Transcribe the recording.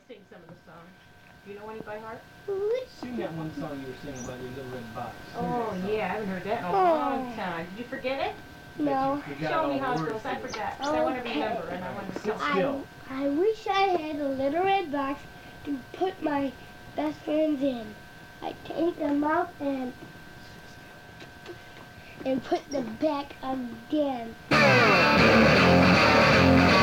sing some of the songs. Do you know any by heart? Sing that one song you were singing about your little red box. Oh, yeah, I haven't heard that in a long time. Did you forget it? No. Show me how it goes. I forgot. Okay. I want to remember, and I want to Sit tell. still. I wish I had a little red box to put my best friends in. I take them out and put them back again.